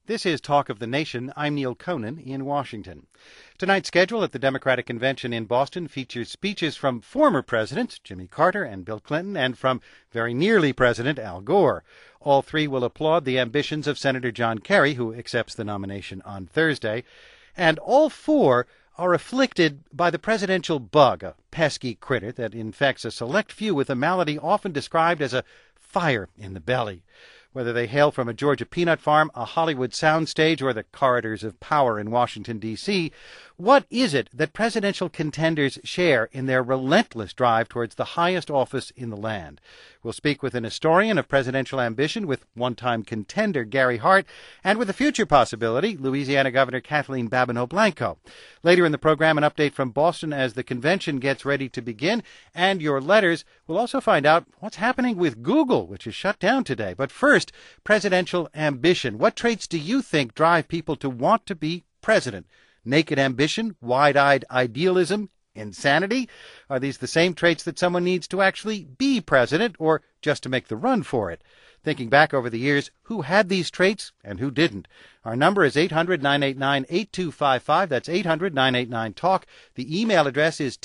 This is Talk of the Nation. I'm Neil Conan in Washington. Tonight's schedule at the Democratic Convention in Boston features speeches from former presidents Jimmy Carter and Bill Clinton and from very nearly President Al Gore. All three will applaud the ambitions of Senator John Kerry, who accepts the nomination on Thursday. And all four are afflicted by the presidential bug, a pesky critter that infects a select few with a malady often described as a fire in the belly. Whether they hail from a Georgia peanut farm, a Hollywood soundstage, or the corridors of power in Washington, D.C., what is it that presidential contenders share in their relentless drive towards the highest office in the land? We'll speak with an historian of presidential ambition, with one-time contender Gary Hart, and with a future possibility, Louisiana Governor Kathleen Babineaux Blanco. Later in the program, an update from Boston as the convention gets ready to begin, and your letters. We'll also find out what's happening with Google, which is shut down today. But first, presidential ambition. What traits do you think drive people to want to be president? Naked ambition, wide-eyed idealism, insanity? Are these the same traits that someone needs to actually be president, or just to make the run for it? Thinking back over the years, who had these traits and who didn't? Our number is 800-989-8255. That's 800-989-TALK. The email address is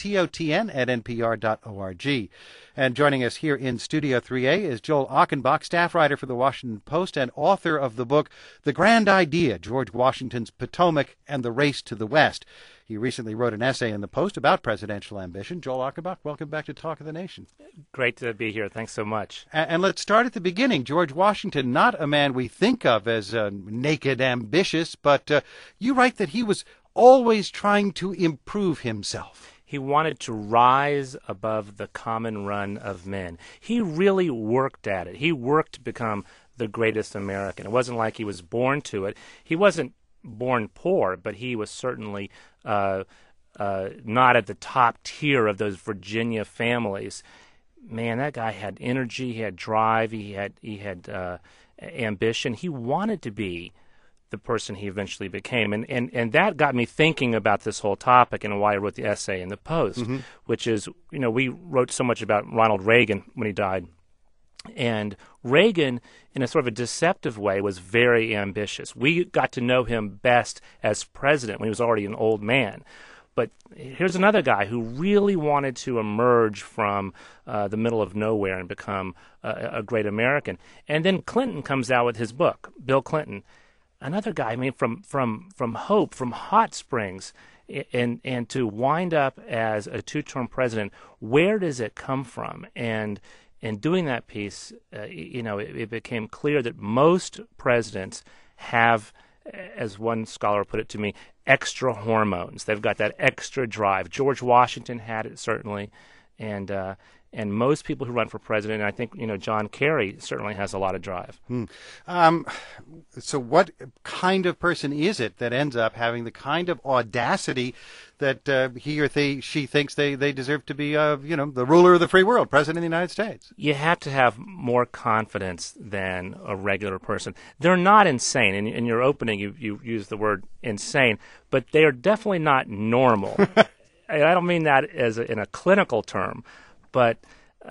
totn@npr.org. And joining us here in Studio 3A is Joel Achenbach, staff writer for the Washington Post and author of the book The Grand Idea, George Washington's Potomac and the Race to the West. He recently wrote an essay in the Post about presidential ambition. Joel Achenbach, welcome back to Talk of the Nation. Great to be here. Thanks so much. And let's start at the beginning. George Washington, not a man we think of as naked ambitious, but you write that he was always trying to improve himself. He wanted to rise above the common run of men. He really worked at it. He worked to become the greatest American. It wasn't like he was born to it. He wasn't born poor, but he was certainly not at the top tier of those Virginia families. Man, that guy had energy, he had drive, he had ambition. He wanted to be the person he eventually became. And that got me thinking about this whole topic and why I wrote the essay in the Post, which is, we wrote so much about Ronald Reagan when he died. And Reagan, in a sort of a deceptive way, was very ambitious. We got to know him best as president when he was already an old man. But here's another guy who really wanted to emerge from the middle of nowhere and become a great American. And then Clinton comes out with his book, Bill Clinton, another guy, from Hope, from Hot Springs, and to wind up as a two-term president. Where does it come from? And in doing that piece, it became clear that most presidents have, as one scholar put it to me, extra hormones. They've got that extra drive. George Washington had it, certainly, and most people who run for president, and I think John Kerry certainly has a lot of drive. So what kind of person is it that ends up having the kind of audacity that he or she thinks they deserve to be, the ruler of the free world, president of the United States? You have to have more confidence than a regular person. They're not insane. In your opening, you used the word insane, but they are definitely not normal. I don't mean that in a clinical term. But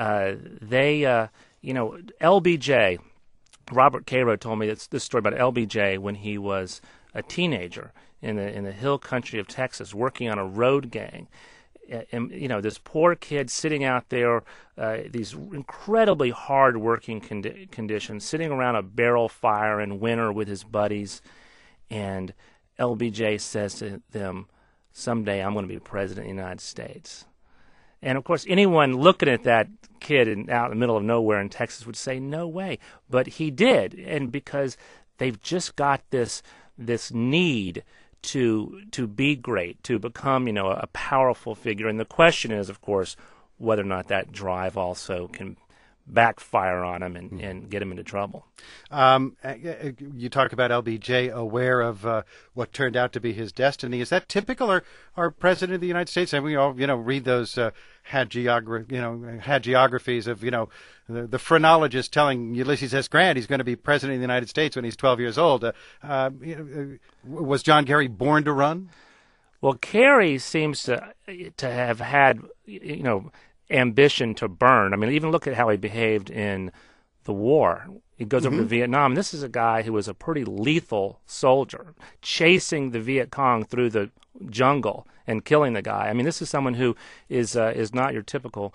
LBJ, Robert Caro told me this story about LBJ when he was a teenager in the hill country of Texas working on a road gang. And, this poor kid sitting out there, these incredibly hard working conditions, sitting around a barrel fire in winter with his buddies. And LBJ says to them, someday I'm going to be president of the United States. And, of course, anyone looking at that kid out in the middle of nowhere in Texas would say, no way. But he did, and because they've just got this need to be great, to become, a powerful figure. And the question is, of course, whether or not that drive also can backfire on him and get him into trouble. You talk about LBJ aware of what turned out to be his destiny. Is that typical, or our president of the United States? And we all, read those hagiographies of, the phrenologist telling Ulysses S. Grant he's going to be president of the United States when he's 12 years old. Was John Kerry born to run? Well, Kerry seems to have had, ambition to burn. I mean, even look at how he behaved in the war. He goes over to Vietnam. This is a guy who was a pretty lethal soldier, chasing the Viet Cong through the jungle and killing the guy. I mean, this is someone who is not your typical,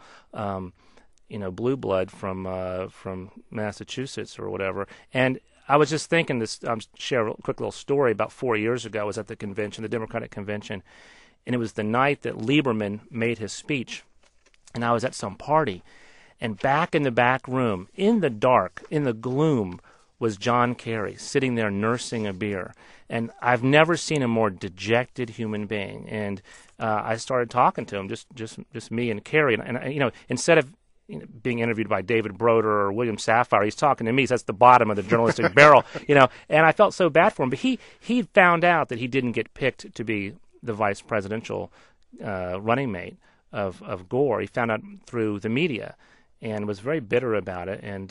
blue blood from Massachusetts or whatever. And I was just thinking this. I'll share a quick little story. About 4 years ago, I was at the convention, the Democratic convention, and it was the night that Lieberman made his speech, and I was at some party. And back in the back room, in the dark, in the gloom, was John Kerry sitting there nursing a beer. And I've never seen a more dejected human being. And I started talking to him, just me and Kerry. And instead of being interviewed by David Broder or William Safire, he's talking to me. So that's the bottom of the journalistic barrel, And I felt so bad for him. But he found out that he didn't get picked to be the vice presidential running mate of Gore. He found out through the media, and was very bitter about it. And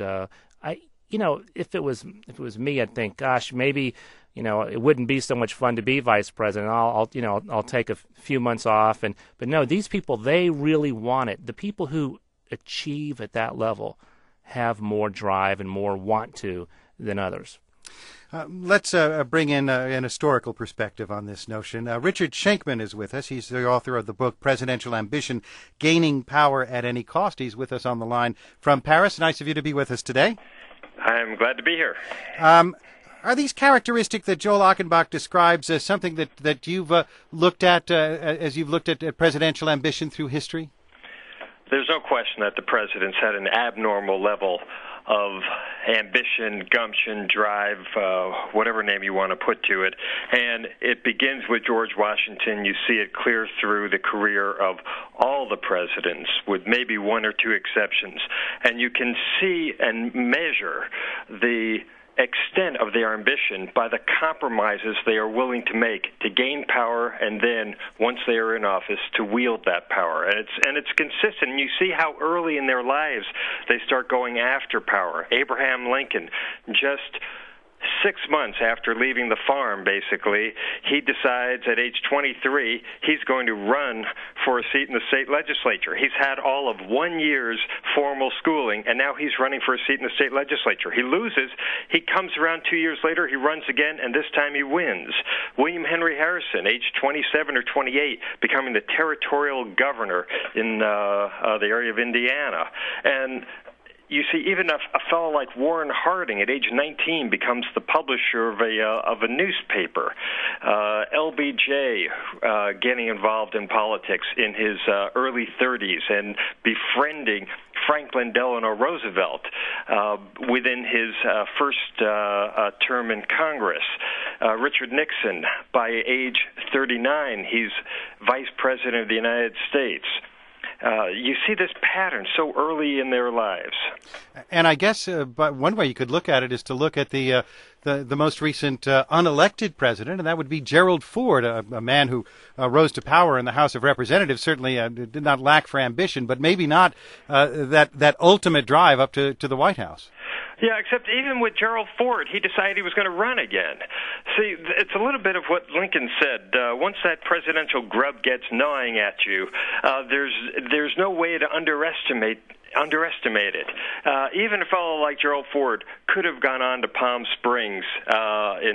if it was me, I'd think, gosh, maybe it wouldn't be so much fun to be vice president. I'll take a few months off. But no, these people, they really want it. The people who achieve at that level have more drive and more want to than others. Let's bring in an historical perspective on this notion. Richard Shankman is with us. He's the author of the book Presidential Ambition, Gaining Power at Any Cost. He's with us on the line from Paris. Nice of you to be with us today. I'm glad to be here. Are these characteristics that Joel Achenbach describes as something that you've looked at as you've looked at presidential ambition through history? There's no question that the presidents had an abnormal level of ambition, gumption, drive, whatever name you want to put to it. And it begins with George Washington. You see it clear through the career of all the presidents, with maybe one or two exceptions. And you can see and measure the extent of their ambition by the compromises they are willing to make to gain power, and then once they are in office to wield that power. And it's consistent. You see how early in their lives they start going after power. Abraham Lincoln, just 6 months after leaving the farm, basically, he decides at age 23 he's going to run for a seat in the state legislature. He's had all of 1 year's formal schooling, and now he's running for a seat in the state legislature. He loses. He comes around 2 years later, he runs again, and this time he wins. William Henry Harrison, age 27 or 28, becoming the territorial governor in the area of Indiana. And you see, even a fellow like Warren Harding at age 19 becomes the publisher of a newspaper. LBJ getting involved in politics in his early 30s and befriending Franklin Delano Roosevelt within his first term in Congress. Richard Nixon, by age 39, he's vice president of the United States. You see this pattern so early in their lives. And I guess but one way you could look at it is to look at the most recent unelected president, and that would be Gerald Ford, a man who rose to power in the House of Representatives, certainly did not lack for ambition, but maybe not that ultimate drive up to the White House. Yeah, except even with Gerald Ford, he decided he was going to run again. See, it's a little bit of what Lincoln said. Once that presidential grub gets gnawing at you, there's no way to underestimate it. Even a fellow like Gerald Ford could have gone on to Palm Springs in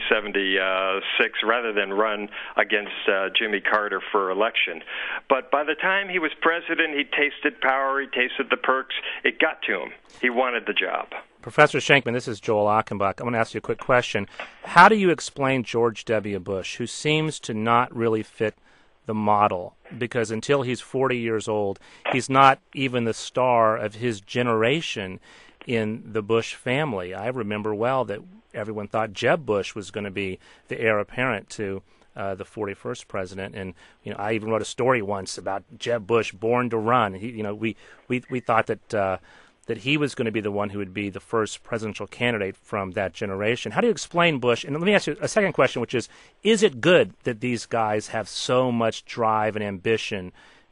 1976 rather than run against Jimmy Carter for election. But by the time he was president, he tasted power, he tasted the perks. It got to him. He wanted the job. Professor Shankman, this is Joel Achenbach. I'm going to ask you a quick question. How do you explain George W. Bush, who seems to not really fit the model? Because until he's 40 years old, he's not even the star of his generation in the Bush family. I remember well that everyone thought Jeb Bush was going to be the heir apparent to the 41st president, and I even wrote a story once about Jeb Bush, born to run. We thought that he was going to be the one who would be the first presidential candidate from that generation. How do you explain Bush? And let me ask you a second question, which is it good that these guys have so much drive and ambition,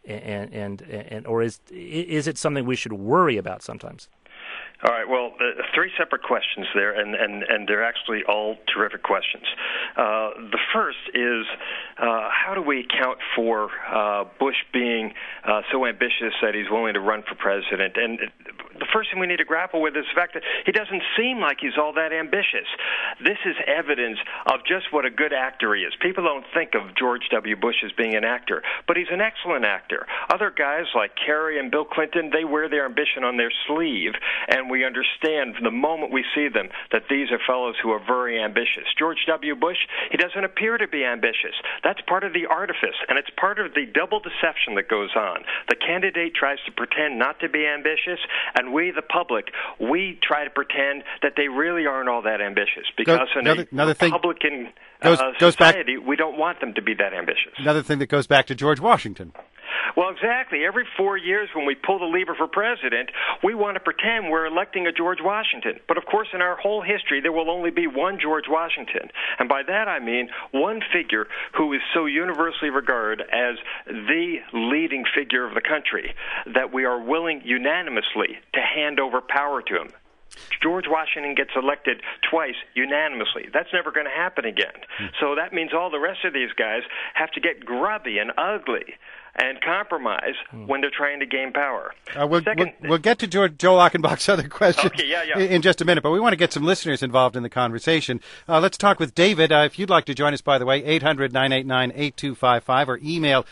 and or is it something we should worry about sometimes? All right, well, three separate questions there, and they're actually all terrific questions. The first is, how do we account for Bush being so ambitious that he's willing to run for president? And the first thing we need to grapple with is the fact that he doesn't seem like he's all that ambitious. This is evidence of just what a good actor he is. People don't think of George W. Bush as being an actor, but he's an excellent actor. Other guys like Kerry and Bill Clinton, they wear their ambition on their sleeve, and we understand from the moment we see them that these are fellows who are very ambitious. George W. Bush, he doesn't appear to be ambitious. That's part of the artifice, and it's part of the double deception that goes on. The candidate tries to pretend not to be ambitious, and we, the public, we try to pretend that they really aren't all that ambitious, because in a Republican society, we don't want them to be that ambitious. Another thing that goes back to George Washington. Well, exactly. Every 4 years when we pull the lever for president, we want to pretend we're electing a George Washington. But, of course, in our whole history, there will only be one George Washington. And by that I mean one figure who is so universally regarded as the leading figure of the country that we are willing unanimously to hand over power to him. George Washington gets elected twice unanimously. That's never going to happen again. So that means all the rest of these guys have to get grubby and ugly and compromise when they're trying to gain power. We'll get to Joel Achenbach's other questions in just a minute, but we want to get some listeners involved in the conversation. Let's talk with David. If you'd like to join us, by the way, 800-989-8255 or email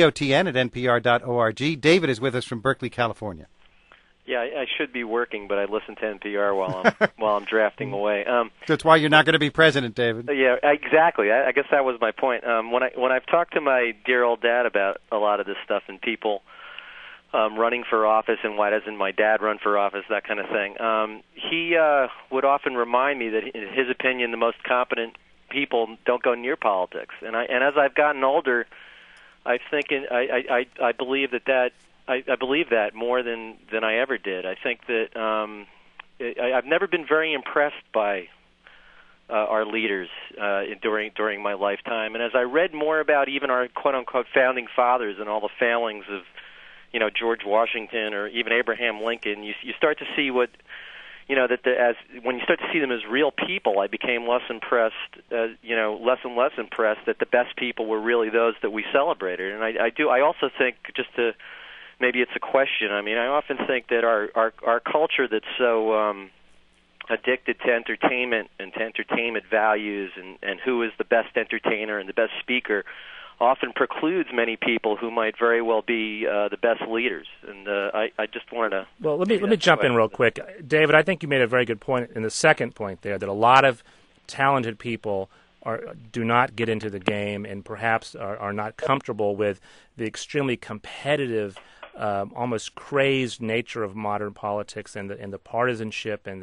totn@npr.org. David is with us from Berkeley, California. Yeah, I should be working, but I listen to NPR while I'm drafting away. That's why you're not going to be president, David. Yeah, exactly. I guess that was my point. When I've talked to my dear old dad about a lot of this stuff and people running for office and why doesn't my dad run for office, that kind of thing, he would often remind me that in his opinion the most competent people don't go near politics. And as I've gotten older, I believe that. I believe that more than I ever did. I think that I've never been very impressed by our leaders during my lifetime. And as I read more about even our quote-unquote founding fathers and all the failings of, George Washington or even Abraham Lincoln, you start to see what, when you start to see them as real people, I became less impressed, less and less impressed that the best people were really those that we celebrated. And I also think, just to maybe it's a question. I mean, I often think that our culture that's so addicted to entertainment and to entertainment values and who is the best entertainer and the best speaker often precludes many people who might very well be the best leaders. And I just wanted to... Well, let me jump in real quick. David, I think you made a very good point in the second point there, that a lot of talented people do not get into the game and perhaps are not comfortable with the extremely competitive almost crazed nature of modern politics and the partisanship and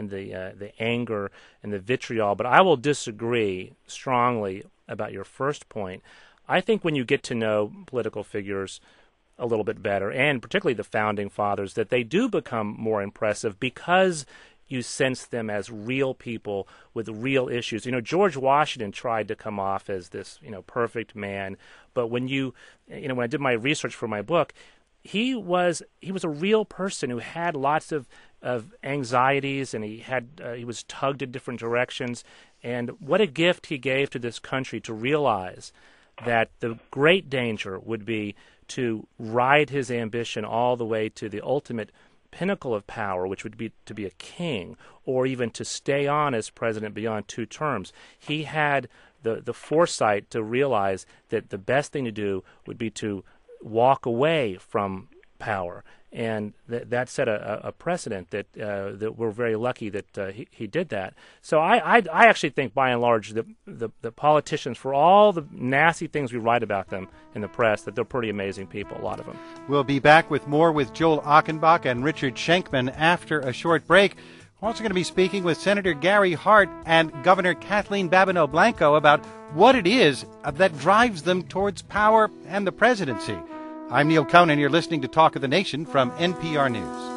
the anger and the vitriol. But I will disagree strongly about your first point. I think when you get to know political figures a little bit better, and particularly the founding fathers, that they do become more impressive because you sense them as real people with real issues. George Washington tried to come off as this, perfect man, but when when I did my research for my book, he was a real person who had lots of anxieties, and he was tugged in different directions. And what a gift he gave to this country to realize that the great danger would be to ride his ambition all the way to the ultimate pinnacle of power, which would be to be a king, or even to stay on as president beyond 2 terms. He had the foresight to realize that the best thing to do would be to walk away from power, and that set a precedent that we're very lucky that he did that. So I actually think, by and large, the politicians, for all the nasty things we write about them in the press, that they're pretty amazing people, a lot of them. We'll be back with more with Joel Achenbach and Richard Schenkman after a short break. We're also going to be speaking with Senator Gary Hart and Governor Kathleen Babineau Blanco about what it is that drives them towards power and the presidency. I'm Neil Conan. You're listening to Talk of the Nation from NPR News.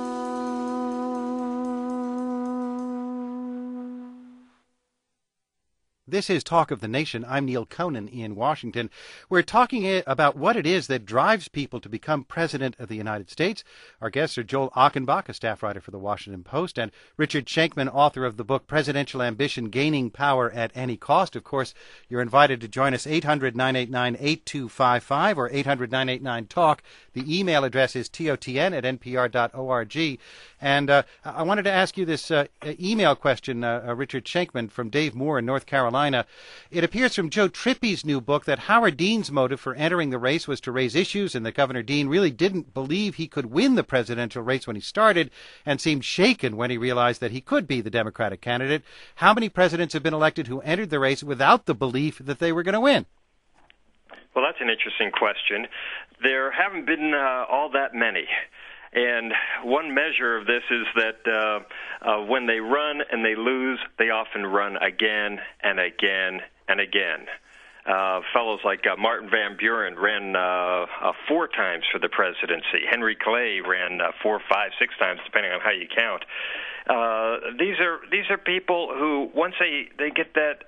This is Talk of the Nation. I'm Neil Conan in Washington. We're talking about what it is that drives people to become president of the United States. Our guests are Joel Achenbach, a staff writer for the Washington Post, and Richard Schenkman, author of the book Presidential Ambition, Gaining Power at Any Cost. Of course, you're invited to join us, 800-989-8255 or 800-989-TALK, The email address is totn@npr.org. And I wanted to ask you this email question, Richard Schenkman from Dave Moore in North Carolina. It appears from Joe Trippi's new book that Howard Dean's motive for entering the race was to raise issues, and that Governor Dean really didn't believe he could win the presidential race when he started and seemed shaken when he realized that he could be the Democratic candidate. How many presidents have been elected who entered the race without the belief that they were going to win? Well, that's an interesting question. There haven't been all that many. And one measure of this is that when they run and they lose, they often run again and again and again. Fellows like Martin Van Buren ran 4 times for the presidency. Henry Clay ran 4, 5, 6 times, depending on how you count. These are people who once they get that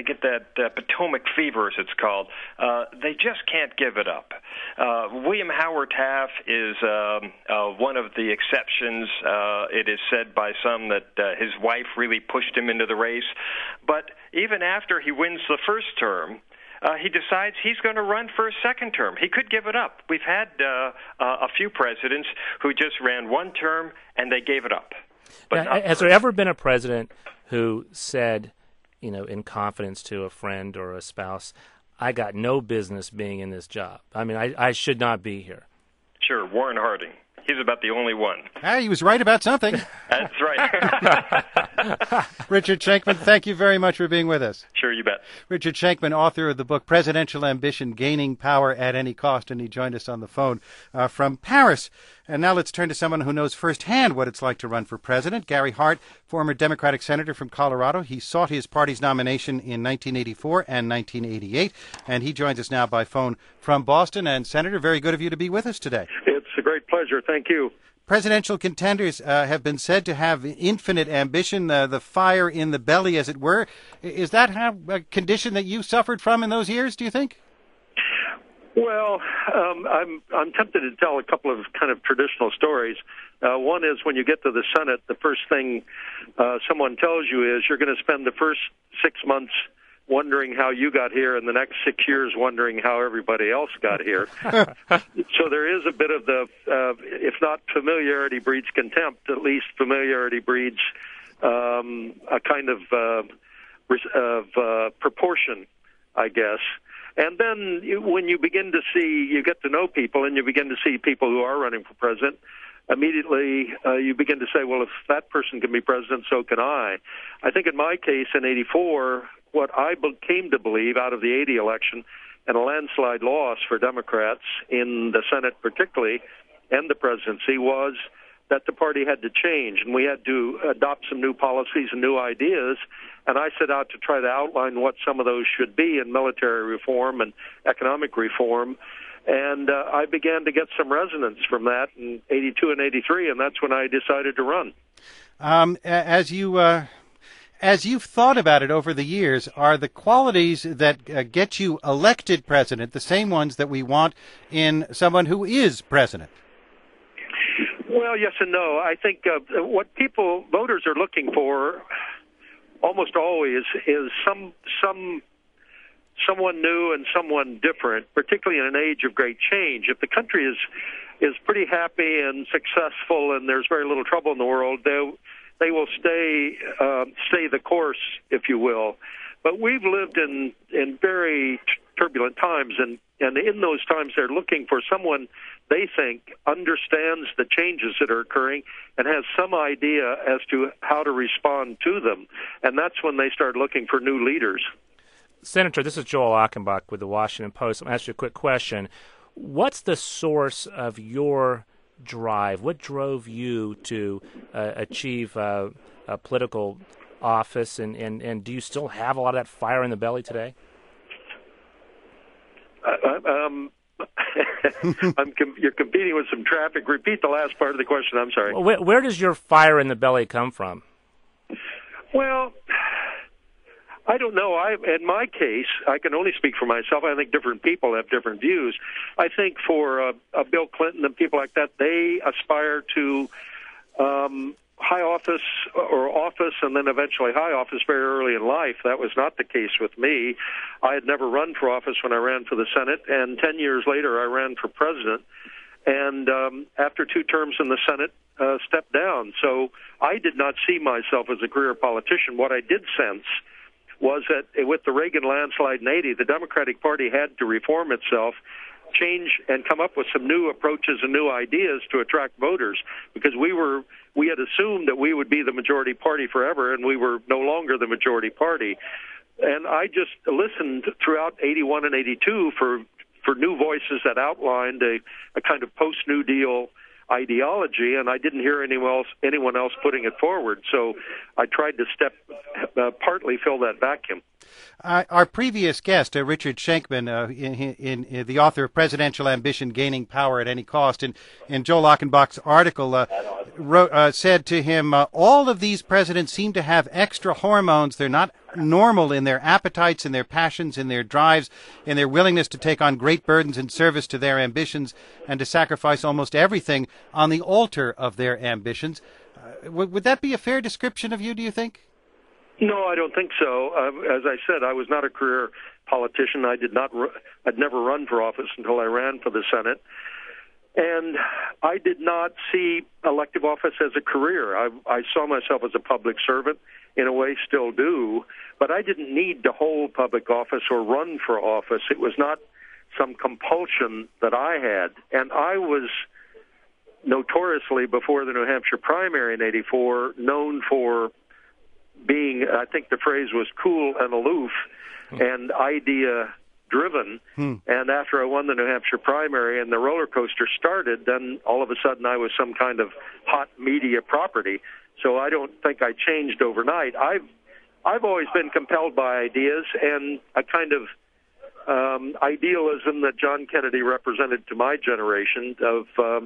Potomac fever, as it's called, they just can't give it up. William Howard Taft is one of the exceptions. It is said by some that his wife really pushed him into the race, but even after he wins the first term, he decides he's going to run for a second term. He could give it up. We've had a few presidents who just ran one term and they gave it up. But now, has there ever been a president who said, in confidence to a friend or a spouse, I got no business being in this job. I mean, I should not be here? Sure, Warren Harding. He's about the only one. He was right about something. That's right. Richard Schenkman, thank you very much for being with us. Sure, you bet. Richard Schenkman, author of the book Presidential Ambition, Gaining Power at Any Cost, and he joined us on the phone from Paris. And now let's turn to someone who knows firsthand what it's like to run for president. Gary Hart, former Democratic senator from Colorado. He sought his party's nomination in 1984 and 1988, and he joins us now by phone from Boston. And, Senator, very good of you to be with us today. It's a great pleasure. Thank you. Presidential contenders have been said to have infinite ambition, the fire in the belly, as it were. Is that a condition that you suffered from in those years, do you think? Well, I'm tempted to tell a couple of kind of traditional stories. One is when you get to the Senate, the first thing someone tells you is you're going to spend the first 6 months wondering how you got here and the next 6 years wondering how everybody else got here. So there is a bit of the, if not familiarity breeds contempt, at least familiarity breeds a kind of proportion, I guess. And then when you begin to see, you get to know people and you begin to see people who are running for president, immediately you begin to say, well, if that person can be president, so can I. I think in my case in 84, what I came to believe out of the 80 election and a landslide loss for Democrats in the Senate particularly and the presidency was that the party had to change and we had to adopt some new policies and new ideas. And I set out to try to outline what some of those should be in military reform and economic reform. And I began to get some resonance from that in 82 and 83, and that's when I decided to run. As you've thought about it over the years, are the qualities that get you elected president the same ones that we want in someone who is president? Well, yes and no. I think what voters are looking for almost always is someone new and someone different, particularly in an age of great change. If the country is pretty happy and successful and there's very little trouble in the world, they will stay the course, if you will. But we've lived in very turbulent times, and in those times they're looking for someone they think understands the changes that are occurring and has some idea as to how to respond to them. And that's when they start looking for new leaders. Senator, this is Joel Achenbach with the Washington Post. I'm going to ask you a quick question. What's the source of your drive? What drove you to achieve a political office, and do you still have a lot of that fire in the belly today? You're competing with some traffic. Repeat the last part of the question. I'm sorry. Where does your fire in the belly come from? Well, I don't know. In my case, I can only speak for myself. I think different people have different views. I think for Bill Clinton and people like that, they aspire to high office or office and then eventually high office very early in life. That was not the case with me. I had never run for office when I ran for the Senate, and 10 years later I ran for president. and after 2 terms in the Senate, stepped down. So I did not see myself as a career politician. What I did sense was that with the Reagan landslide in '80, the Democratic Party had to reform itself, change, and come up with some new approaches and new ideas to attract voters, because we had assumed that we would be the majority party forever, and we were no longer the majority party. And I just listened throughout '81 and '82 for new voices that outlined a kind of post-New Deal ideology, and I didn't hear anyone else putting it forward. So I tried to partly fill that vacuum. Our previous guest, Richard Schenkman, in the author of Presidential Ambition, Gaining Power at Any Cost, in Joel Achenbach's article, said to him, all of these presidents seem to have extra hormones. They're not normal in their appetites, in their passions, in their drives, in their willingness to take on great burdens in service to their ambitions and to sacrifice almost everything on the altar of their ambitions. Would that be a fair description of you, do you think? No, I don't think so. As I said, I was not a career politician. I'd never run for office until I ran for the Senate. And I did not see elective office as a career. I saw myself as a public servant, in a way still do, but I didn't need to hold public office or run for office. It was not some compulsion that I had. And I was notoriously, before the New Hampshire primary in '84, known for being, I think the phrase was, cool and aloof and idea-driven. And after I won the New Hampshire primary and the roller coaster started, then all of a sudden I was some kind of hot media property. So I don't think I changed overnight. I've always been compelled by ideas and a kind of idealism that John Kennedy represented to my generation of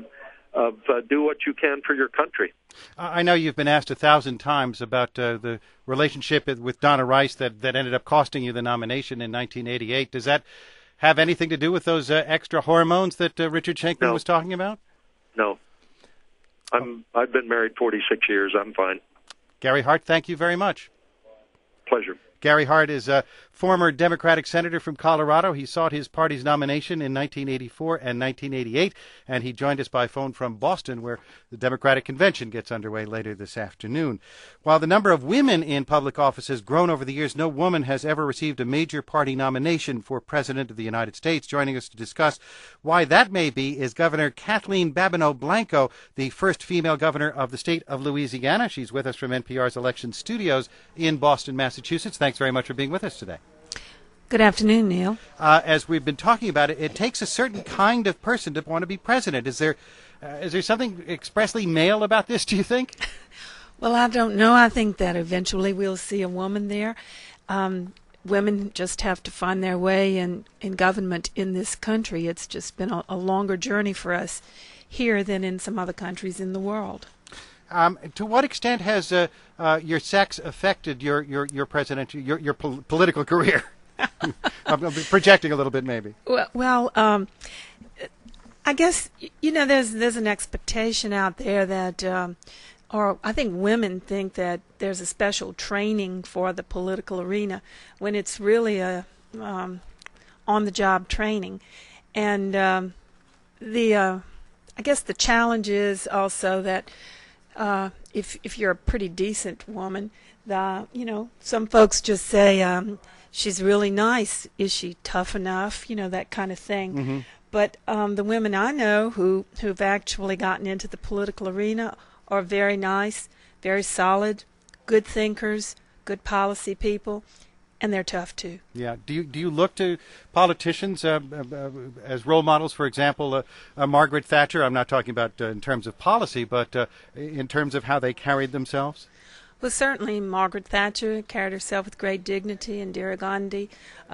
do what you can for your country. I know you've been asked 1,000 times about the relationship with Donna Rice that ended up costing you the nomination in 1988. Does that have anything to do with those extra hormones that Richard Schenkman was talking about? No. I've been married 46 years. I'm fine. Gary Hart, thank you very much. Pleasure. Gary Hart is a former Democratic senator from Colorado. He sought his party's nomination in 1984 and 1988, and he joined us by phone from Boston, where the Democratic Convention gets underway later this afternoon. While the number of women in public office has grown over the years, no woman has ever received a major party nomination for President of the United States. Joining us to discuss why that may be is Governor Kathleen Babineaux Blanco, the first female governor of the state of Louisiana. She's with us from NPR's Election Studios in Boston, Massachusetts. Thanks very much for being with us today. Good afternoon, Neil. As we've been talking about it takes a certain kind of person to want to be president. Is there something expressly male about this, do you think? Well, I don't know. I think that eventually we'll see a woman there. Women just have to find their way in government in this country. It's just been a longer journey for us here than in some other countries in the world. To what extent has your sex affected your presidential, your political career? I'm projecting a little bit, maybe. Well, I guess there's an expectation out there that, or I think women think that there's a special training for the political arena when it's really a on-the-job training, and I guess the challenge is also that. If you're a pretty decent woman, some folks just say she's really nice. Is she tough enough? That kind of thing. Mm-hmm. But the women I know who've actually gotten into the political arena are very nice, very solid, good thinkers, good policy people, and they're tough too. Yeah. Do you look to politicians as role models? For example, Margaret Thatcher. I'm not talking about in terms of policy, but in terms of how they carried themselves. Well, certainly Margaret Thatcher carried herself with great dignity, and Indira Gandhi.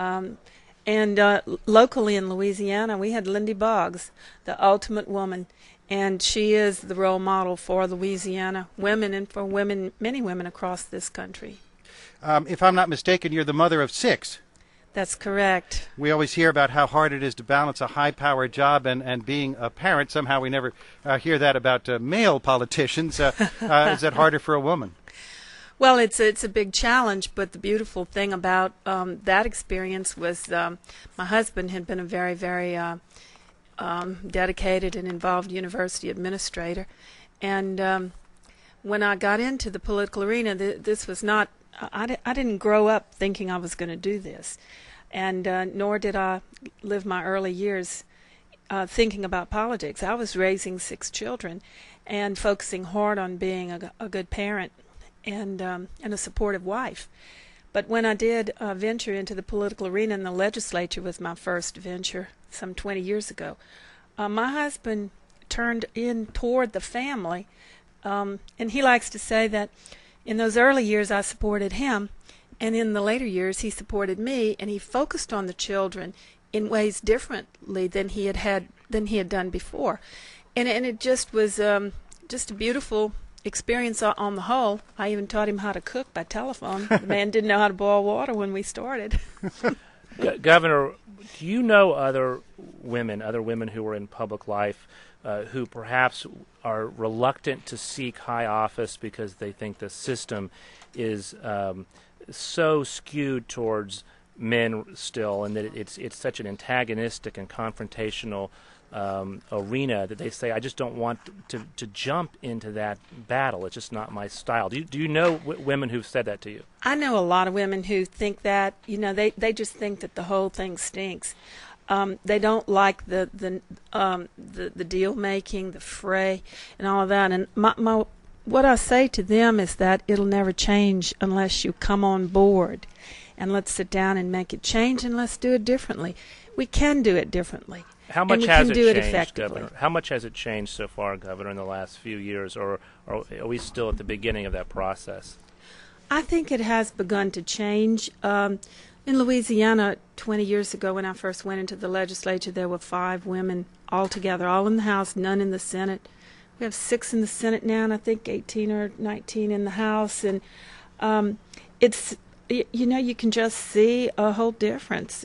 And locally in Louisiana, we had Lindy Boggs, the ultimate woman, and she is the role model for Louisiana women and for many women across this country. If I'm not mistaken, you're the mother of 6. That's correct. We always hear about how hard it is to balance a high-powered job and being a parent. Somehow we never hear that about male politicians. Is that harder for a woman? Well, it's a big challenge, but the beautiful thing about that experience was my husband had been a very, very dedicated and involved university administrator. And when I got into the political arena, this was not, I didn't grow up thinking I was going to do this. And nor did I live my early years thinking about politics. I was raising 6 children and focusing hard on being a good parent and a supportive wife. But when I did venture into the political arena, and the legislature was my first venture some 20 years ago, my husband turned in toward the family, and he likes to say that in those early years I supported him, and in the later years he supported me, and he focused on the children in ways differently than he had done before. And it just was just a beautiful experience on the whole. I even taught him how to cook by telephone. The man didn't know how to boil water when we started. Governor, do you know other women who are in public life who perhaps are reluctant to seek high office because they think the system is so skewed towards men still, and that it's such an antagonistic and confrontational arena that they say, I just don't want to jump into that battle. It's just not my style. Do you know women who've said that to you? I know a lot of women who think that. They just think that the whole thing stinks. They don't like the deal making, the fray, and all of that. And what I say to them is that it'll never change unless you come on board, and let's sit down and make it change, and let's do it differently. We can do it differently. How much has it changed, Governor? How much has it changed so far, Governor, in the last few years, or are we still at the beginning of that process? I think it has begun to change. In Louisiana, 20 years ago, when I first went into the legislature, there were 5 women altogether, all in the House, none in the Senate. We have 6 in the Senate now, and I think 18 or 19 in the House. And it's, you can just see a whole difference.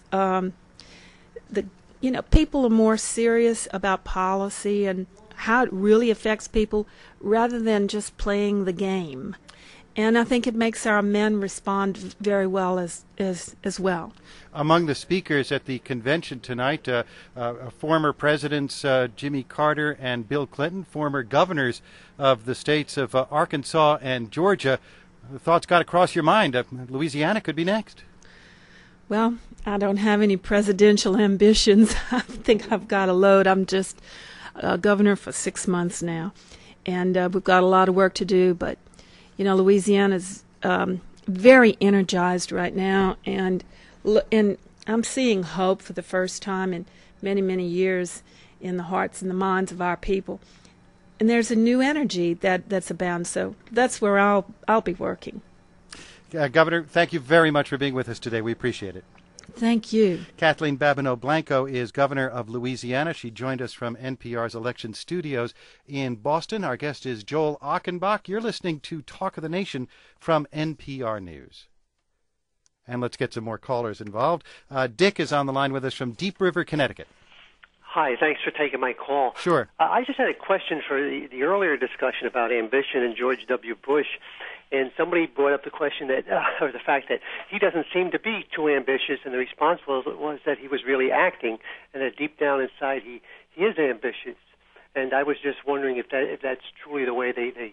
People are more serious about policy and how it really affects people rather than just playing the game. And I think it makes our men respond very well as well. Among the speakers at the convention tonight, former presidents Jimmy Carter and Bill Clinton, former governors of the states of Arkansas and Georgia. Thoughts got to cross your mind. Louisiana could be next. Well, I don't have any presidential ambitions. I think I've got a load. I'm just governor for 6 months now, and we've got a lot of work to do. But, Louisiana's very energized right now, and I'm seeing hope for the first time in many, many years in the hearts and the minds of our people. And there's a new energy that's abound, so that's where I'll be working. Governor, thank you very much for being with us today. We appreciate it. Thank you. Kathleen Babineau Blanco is governor of Louisiana. She joined us from NPR's election studios in Boston. Our guest is Joel Achenbach. You're listening to Talk of the Nation from NPR News. And let's get some more callers involved. Dick is on the line with us from Deep River, Connecticut. Hi, thanks for taking my call. Sure. I just had a question for the earlier discussion about ambition and George W. Bush. And somebody brought up the question that, or the fact that he doesn't seem to be too ambitious, and the response was that he was really acting, and that deep down inside he is ambitious. And I was just wondering if that's truly the way they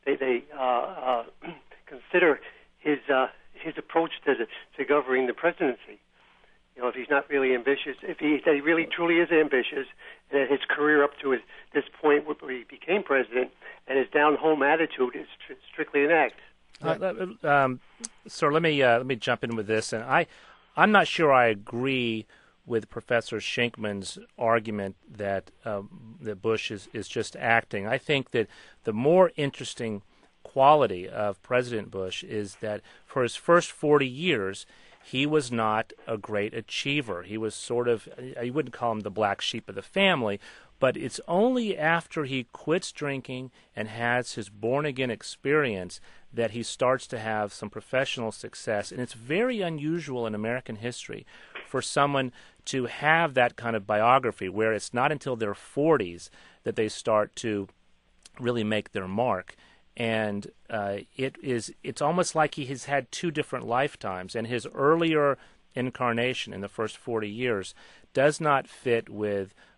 consider his approach to governing the presidency. If he's not really ambitious, if he really truly is ambitious, and that his career up to this point where he became president, and his down-home attitude is strictly an act. Sir, let me jump in with this, and I'm not sure I agree with Professor Schenkman's argument that that Bush is just acting. I think that the more interesting quality of President Bush is that for his first 40 years, he was not a great achiever. He was sort of, you wouldn't call him the black sheep of the family, but it's only after he quits drinking and has his born-again experience that he starts to have some professional success. And it's very unusual in American history for someone to have that kind of biography where it's not until their 40s that they start to really make their mark. And it's almost like he has had 2 different lifetimes, and his earlier incarnation in the first 40 years does not fit with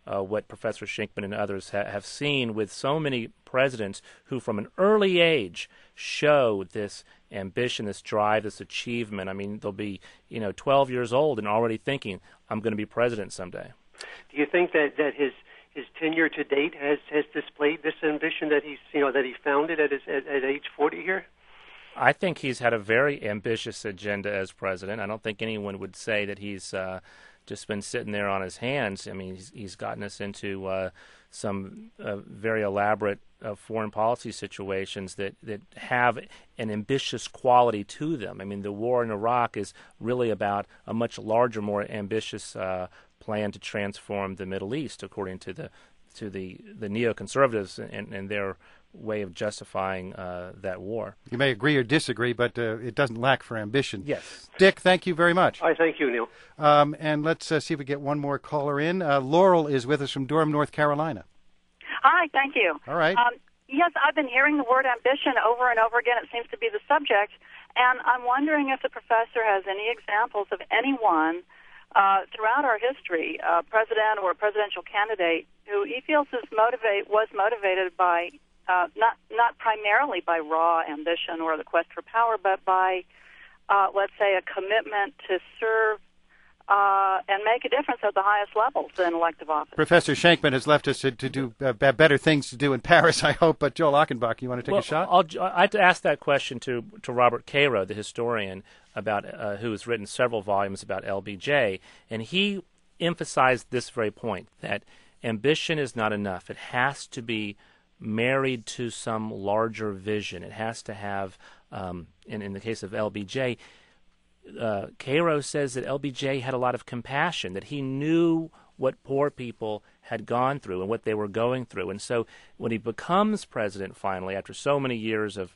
what Professor Shinkman and others have seen with so many presidents who from an early age show this ambition, this drive, this achievement. I mean, they'll be 12 years old and already thinking, I'm going to be president someday. Do you think that his tenure to date has displayed this ambition that he founded at age 40 here? I think he's had a very ambitious agenda as president. I don't think anyone would say that he's just been sitting there on his hands. I mean, he's gotten us into some very elaborate foreign policy situations that have an ambitious quality to them. I mean, the war in Iraq is really about a much larger, more ambitious plan to transform the Middle East, according to the neoconservatives and their way of justifying that war. You may agree or disagree, but it doesn't lack for ambition. Yes. Dick, thank you very much. I thank you, Neil. And let's see if we get one more caller in. Laurel is with us from Durham, North Carolina. Hi, thank you. All right. Yes, I've been hearing the word ambition over and over again. It seems to be the subject. And I'm wondering if the professor has any examples of anyone throughout our history, president or a presidential candidate, who he feels was motivated by not primarily by raw ambition or the quest for power, but by, let's say, a commitment to serve and make a difference at the highest levels in elective office. Professor Shankman has left us to do better things to do in Paris, I hope. But Joel Achenbach, you want to take a shot? I had to ask that question to Robert Caro, the historian, about who has written several volumes about LBJ, and he emphasized this very point, that ambition is not enough. It has to be married to some larger vision. It has to have, in the case of LBJ, Caro says that LBJ had a lot of compassion, that he knew what poor people had gone through and what they were going through. And so when he becomes president finally, after so many years of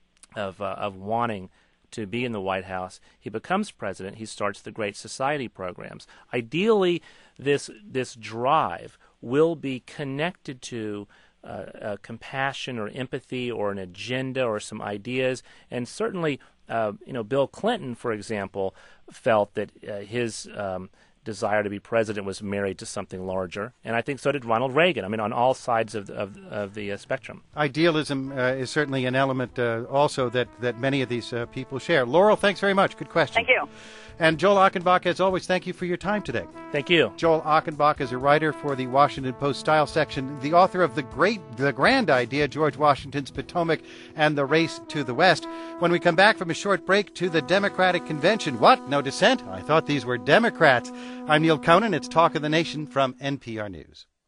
wanting to be in the White House, he becomes president. He starts the Great Society programs. Ideally, this drive will be connected to compassion or empathy or an agenda or some ideas. And certainly, Bill Clinton, for example, felt that his desire to be president was married to something larger, and I think so did Ronald Reagan. I mean, on all sides of the spectrum. Idealism is certainly an element also that many of these people share. Laurel, thanks very much. Good question. Thank you. And Joel Achenbach, as always, thank you for your time today. Thank you. Joel Achenbach is a writer for the Washington Post Style section, the author of The Grand Idea, George Washington's Potomac and the Race to the West. When we come back from a short break to the Democratic Convention. What? No dissent? I thought these were Democrats. I'm Neil Conan. It's Talk of the Nation from NPR News.